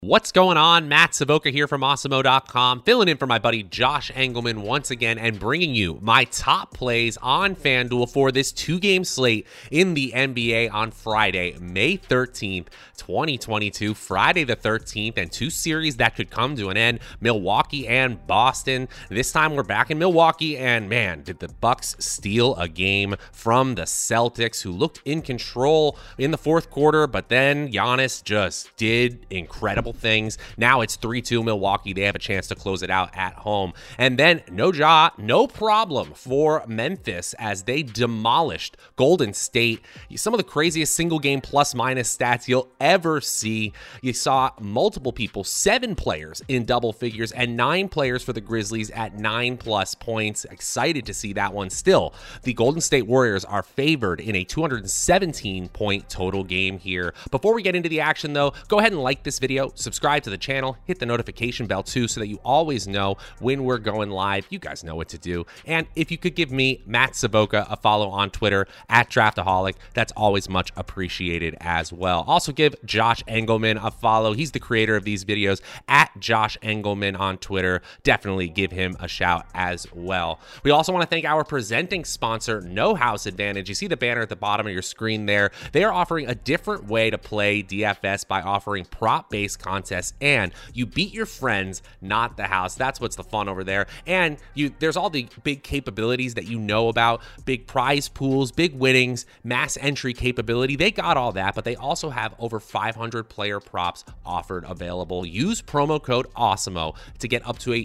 What's going on? Matt Savoca here from Awesemo.com, filling in for my buddy Josh Engelman once again and bringing you my top plays on FanDuel for this two-game slate in the NBA on Friday, May 13th, 2022, Friday the 13th, and two series that could come to an end, Milwaukee and Boston. This time we're back in Milwaukee, and man, did the Bucks steal a game from the Celtics, who looked in control in the fourth quarter, but then Giannis just did incredible things. Now it's 3-2 Milwaukee. They have a chance to close it out at home. And then no problem for Memphis as they demolished Golden State. Some of the craziest single game plus minus stats you'll ever see. You saw multiple people, 7 players in double figures and 9 players for the Grizzlies at 9+ points. Excited to see that one. Still, the Golden State Warriors are favored in a 217 point total game here. Before we get into the action though, go ahead and like this video, subscribe to the channel, hit the notification bell too so that you always know when we're going live. You guys know what to do. And if you could give me, Matt Savoca, a follow on Twitter at Draftaholic, that's always much appreciated as well. Also give Josh Engelman a follow. He's the creator of these videos at Josh Engelman on Twitter. Definitely give him a shout as well. We also want to thank our presenting sponsor, No House Advantage. You see the banner at the bottom of your screen there. They are offering a different way to play DFS by offering prop-based contests, and you beat your friends, not the house. That's what's the fun over there. And there's all the big capabilities that you know about, big prize pools, big winnings, mass entry capability. They got all that, but they also have over 500 player props offered available. Use promo code AWESEMO to get up to a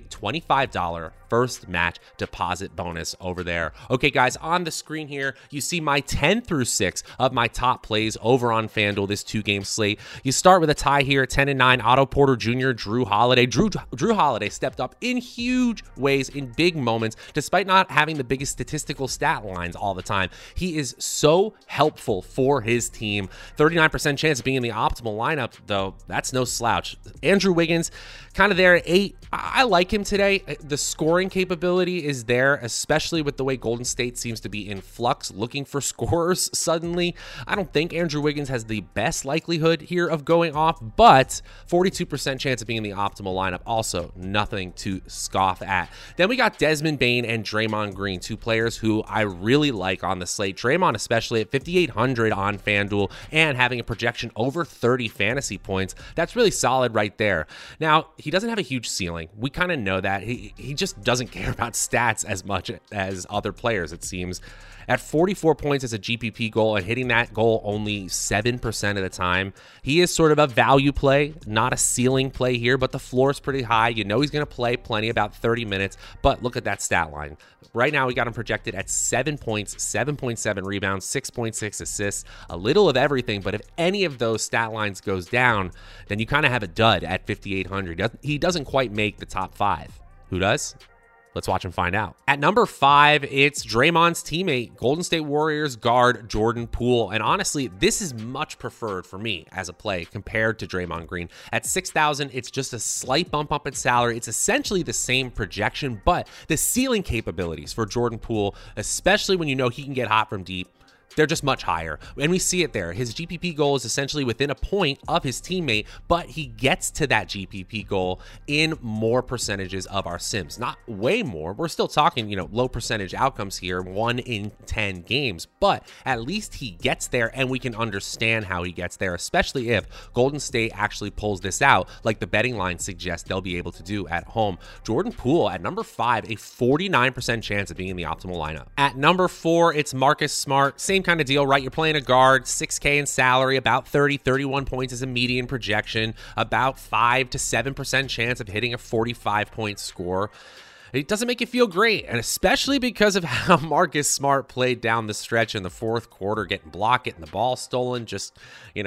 $25 first match deposit bonus over there. Okay, guys, on the screen here, you see my 10 through 6 of my top plays over on FanDuel, this two-game slate. You start with a tie here at 10-9, Otto Porter Jr., Drew Holiday. Drew Holiday stepped up in huge ways in big moments, despite not having the biggest statistical stat lines all the time. He is so helpful for his team. 39% chance of being in the optimal lineup, though. That's no slouch. Andrew Wiggins, kind of there at 8. I like him today. The scoring capability is there, especially with the way Golden State seems to be in flux, looking for scorers suddenly. I don't think Andrew Wiggins has the best likelihood here of going off, but 42% chance of being in the optimal lineup. Also, nothing to scoff at. Then we got Desmond Bane and Draymond Green, two players who I really like on the slate. Draymond especially at 5,800 on FanDuel and having a projection over 30 fantasy points. That's really solid right there. Now, he doesn't have a huge ceiling. We kind of know that. He just doesn't care about stats as much as other players, it seems. At 44 points as a GPP goal and hitting that goal only 7% of the time, he is sort of a value play, not a ceiling play here, but the floor is pretty high. You know he's going to play plenty, about 30 minutes, but look at that stat line. Right now, we got him projected at 7 points, 7.7 rebounds, 6.6 assists, a little of everything, but if any of those stat lines goes down, then you kind of have a dud at 5,800. He doesn't quite make the top 5. Who does? Let's watch and find out. At number 5, it's Draymond's teammate, Golden State Warriors guard Jordan Poole. And honestly, this is much preferred for me as a play compared to Draymond Green. At 6,000, it's just a slight bump up in salary. It's essentially the same projection, but the ceiling capabilities for Jordan Poole, especially when you know he can get hot from deep, they're just much higher. And we see it there. His GPP goal is essentially within a point of his teammate, but he gets to that GPP goal in more percentages of our sims. Not way more. We're still talking, low percentage outcomes here, 1 in 10 games, but at least he gets there and we can understand how he gets there, especially if Golden State actually pulls this out like the betting line suggests they'll be able to do at home. Jordan Poole at number 5, a 49% chance of being in the optimal lineup. At number 4, it's Marcus Smart. Same kind of deal, right? You're playing a guard, $6K in salary, about 31 points as a median projection, about 5 to 7% chance of hitting a 45-point score. It doesn't make you feel great, and especially because of how Marcus Smart played down the stretch in the fourth quarter, getting blocked, getting the ball stolen. Just,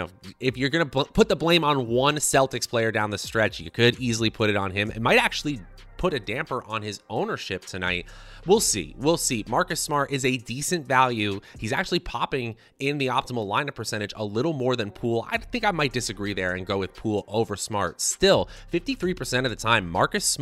if you're going to put the blame on one Celtics player down the stretch, you could easily put it on him. It might actually put a damper on his ownership tonight. We'll see. Marcus Smart is a decent value. He's actually popping in the optimal lineup percentage a little more than Poole. I think I might disagree there and go with Poole over Smart. Still, 53% of the time, Marcus Smart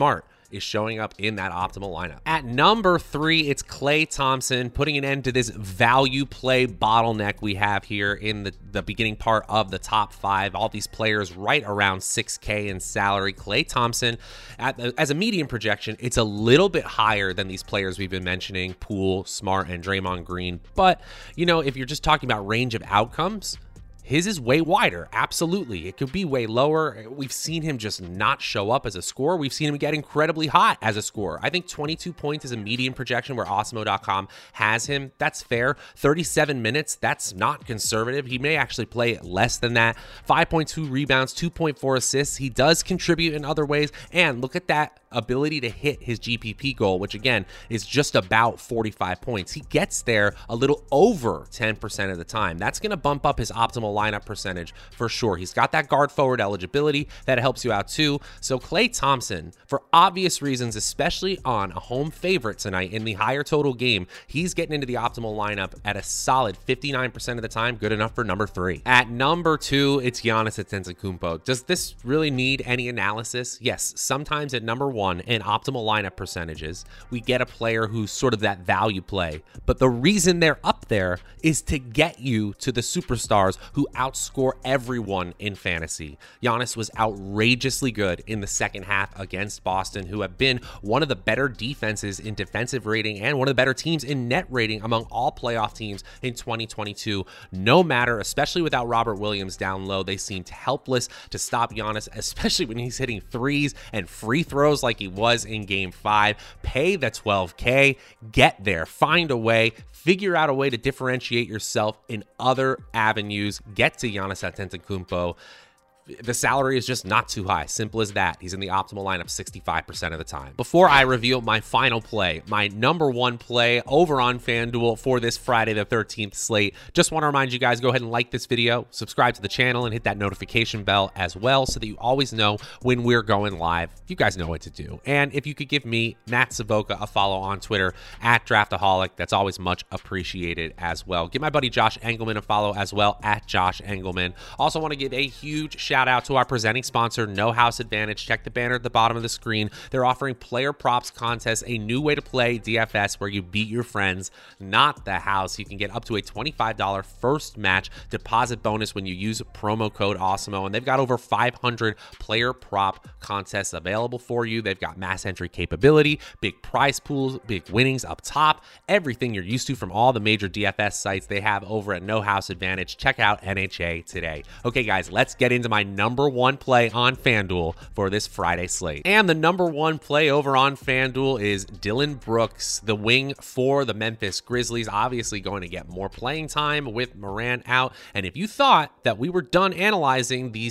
is showing up in that optimal lineup. At number 3, it's Klay Thompson, putting an end to this value play bottleneck we have here in the beginning part of the top 5. All these players right around 6K in salary. Klay Thompson, as a median projection, it's a little bit higher than these players we've been mentioning, Poole, Smart, and Draymond Green. But, you know, if you're just talking about range of outcomes, his is way wider. Absolutely. It could be way lower. We've seen him just not show up as a scorer. We've seen him get incredibly hot as a scorer. I think 22 points is a median projection where Awesemo.com has him. That's fair. 37 minutes, that's not conservative. He may actually play less than that. 5.2 rebounds, 2.4 assists. He does contribute in other ways. And look at that ability to hit his GPP goal, which again is just about 45 points. He gets there a little over 10% of the time. That's going to bump up his optimal lineup percentage for sure. He's got that guard forward eligibility that helps you out too. So Klay Thompson, for obvious reasons, especially on a home favorite tonight in the higher total game, he's getting into the optimal lineup at a solid 59% of the time. Good enough for number 3. At number 2, it's Giannis Antetokounmpo. Does this really need any analysis? Yes, sometimes at number 1 in optimal lineup percentages, we get a player who's sort of that value play. But the reason they're up there is to get you to the superstars who outscore everyone in fantasy. Giannis was outrageously good in the second half against Boston, who have been one of the better defenses in defensive rating and one of the better teams in net rating among all playoff teams in 2022. No matter, especially without Robert Williams down low, they seemed helpless to stop Giannis, especially when he's hitting threes and free throws like he was in Game 5. Pay the $12K, get there, find a way, figure out a way to differentiate yourself in other avenues, get to Giannis Antetokounmpo. The salary is just not too high. Simple as that. He's in the optimal lineup 65% of the time. Before I reveal my final play, my number 1 play over on FanDuel for this Friday the 13th slate, just want to remind you guys, go ahead and like this video, subscribe to the channel, and hit that notification bell as well so that you always know when we're going live. You guys know what to do. And if you could give me, Matt Savoca, a follow on Twitter at Draftaholic, that's always much appreciated as well. Give my buddy Josh Engelman a follow as well at Josh Engelman. Also want to give a huge shout out to our presenting sponsor, No House Advantage. Check the banner at the bottom of the screen. They're offering player props contests, a new way to play DFS where you beat your friends, not the house. You can get up to a $25 first match deposit bonus when you use promo code Awesemo, and they've got over 500 player prop contests available for you. They've got mass entry capability, big prize pools, big winnings up top, everything you're used to from all the major DFS sites they have over at No House Advantage. Check out NHA today. Okay, guys, let's get into my number 1 play on FanDuel for this Friday slate. And the number 1 play over on FanDuel is Dillon Brooks, the wing for the Memphis Grizzlies, obviously going to get more playing time with Morant out. And if you thought that we were done analyzing these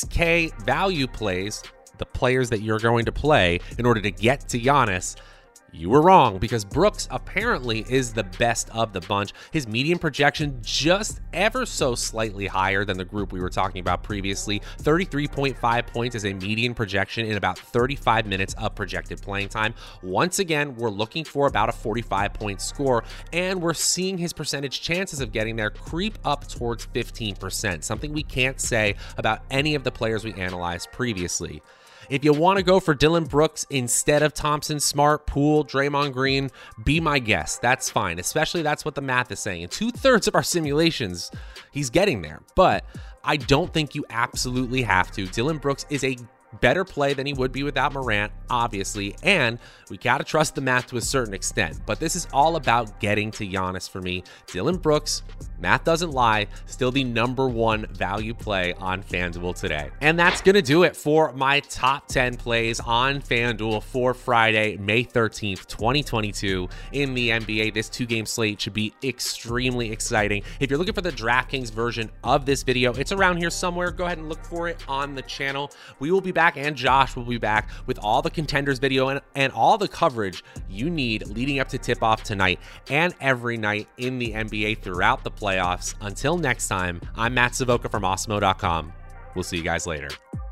6K value plays, the players that you're going to play in order to get to Giannis, you were wrong, because Brooks apparently is the best of the bunch. His median projection just ever so slightly higher than the group we were talking about previously. 33.5 points is a median projection in about 35 minutes of projected playing time. Once again, we're looking for about a 45-point score, and we're seeing his percentage chances of getting there creep up towards 15%, something we can't say about any of the players we analyzed previously. If you want to go for Dillon Brooks instead of Thompson, Smart, Poole, Draymond Green, be my guest. That's fine. Especially that's what the math is saying. In 2/3 of our simulations, he's getting there. But I don't think you absolutely have to. Dillon Brooks is a better play than he would be without Morant, obviously, and we got to trust the math to a certain extent, but this is all about getting to Giannis for me. Dillon Brooks, math doesn't lie, still the number 1 value play on FanDuel today. And that's going to do it for my top 10 plays on FanDuel for Friday, May 13th, 2022 in the NBA. This 2-game slate should be extremely exciting. If you're looking for the DraftKings version of this video, it's around here somewhere. Go ahead and look for it on the channel. We will be back, and Josh will be back with all the contenders video and all the coverage you need leading up to tip-off tonight and every night in the NBA throughout the playoffs. Until next time, I'm Matt Savoca from Awesemo.com. We'll see you guys later.